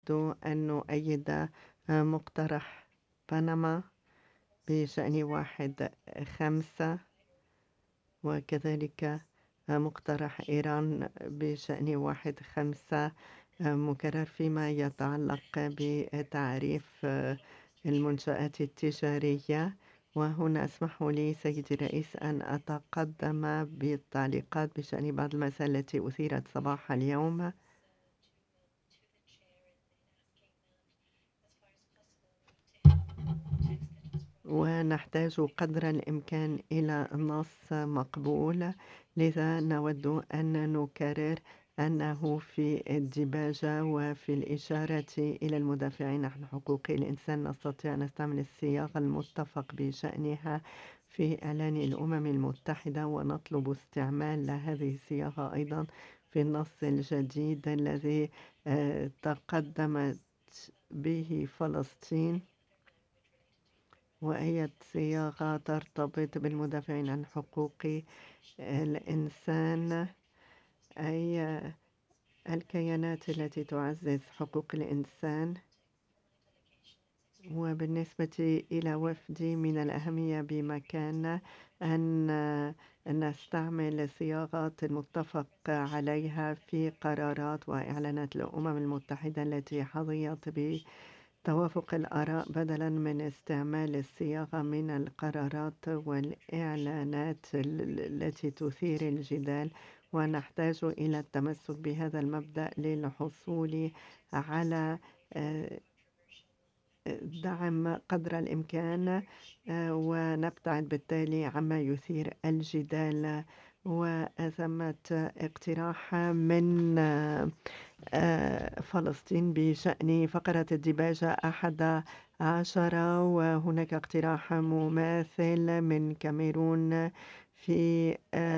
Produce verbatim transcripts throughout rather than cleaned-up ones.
أن نؤيد مقترح بنما بشأن واحد خمسة، وكذلك مقترح إيران بشأن واحد خمسة مكرر فيما يتعلق بتعريف المنشآت التجارية. وهنا اسمحوا لي سيدي الرئيس أن أتقدم بالتعليقات بشأن بعض المسائل التي أثيرت صباح اليوم. ونحتاج قدر الإمكان إلى نص مقبول، لذا نود أن نكرر أنه في الديباجة وفي الإشارة إلى المدافعين عن حقوق الإنسان نستطيع أن نستعمل الصياغة المتفق بشأنها في إعلان الأمم المتحدة، ونطلب استعمال هذه الصياغة أيضا في النص الجديد الذي تقدمت به فلسطين، وهي صياغة ترتبط بالمدافعين عن حقوق الإنسان، أي الكيانات التي تعزز حقوق الإنسان. وبالنسبة إلى وفدي، من الأهمية بمكان أن نستعمل الصياغات المتفق عليها في قرارات وإعلانات الأمم المتحدة التي حظيت بتوافق الآراء، بدلا من استعمال الصياغة من القرارات والإعلانات التي تثير الجدال. ونحتاج إلى التمسك بهذا المبدأ للحصول على دعم قدر الإمكان، ونبتعد بالتالي عما يثير الجدال. وثمة اقتراح من فلسطين بشأن فقرة الديباجة أحد عشر، وهناك اقتراح مماثل من كاميرون في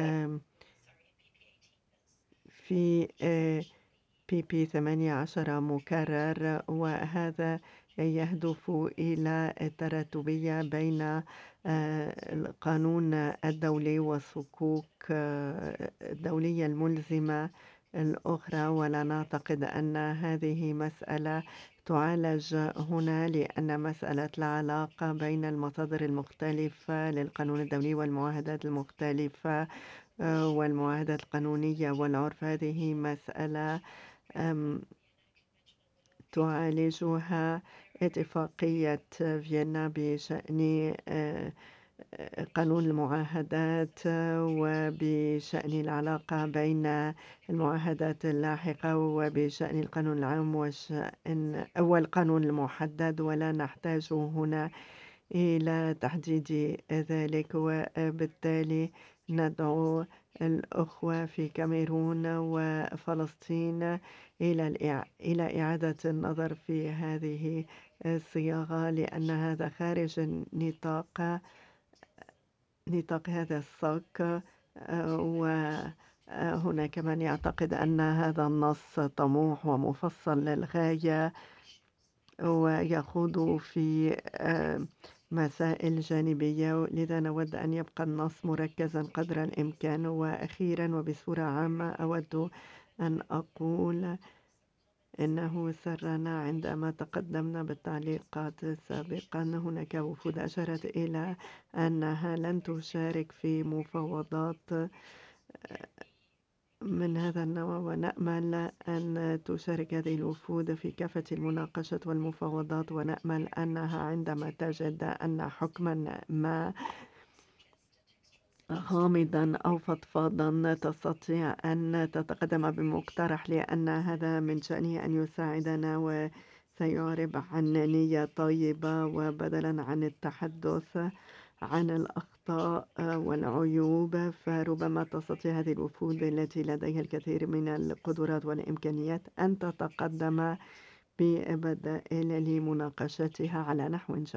في بي بي ثمانية عشر مكرر، وهذا يهدف إلى التراتبية بين القانون الدولي والصكوك الدولية الملزمة الأخرى. ولا نعتقد أن هذه مسألة تعالج هنا، لأن مسألة العلاقة بين المصادر المختلفة للقانون الدولي والمعاهدات المختلفة والمعاهدات القانونية والعرف، هذه مسألة تعالجها اتفاقية فيينا بشأن قانون المعاهدات، وبشأن العلاقة بين المعاهدات اللاحقة، وبشأن القانون العام وشأن أول قانون المحدد. ولا نحتاج هنا إلى تحديد ذلك، وبالتالي ندعو الأخوة في كاميرون وفلسطين إلى إلى إعادة النظر في هذه الصياغة، لأن هذا خارج نطاق نطاق هذا الصك. وهناك من يعتقد أن هذا النص طموح ومفصل للغاية، ويخوض في مسائل جانبية، لذا نود أن يبقى النص مركزا قدر الإمكان. وأخيرا وبصورة عامة أود أن أقول إنه سرنا عندما تقدمنا بالتعليقات سابقا. هناك وفود أشارت إلى أنها لن تشارك في مفاوضات من هذا النوع، ونأمل أن تشارك هذه الوفود في كافة المناقشات والمفاوضات، ونأمل أنها عندما تجد أن حكما ما غامضا أو فضفاضا تستطيع أن تتقدم بمقترح، لأن هذا من شأنه أن يساعدنا وسيعرب عن نية طيبة، وبدلا عن التحدث عن الأخطاء والعيوب. فربما تستطيع هذه الوفود التي لديها الكثير من القدرات والإمكانيات أن تتقدم ببدائل لمناقشتها على نحو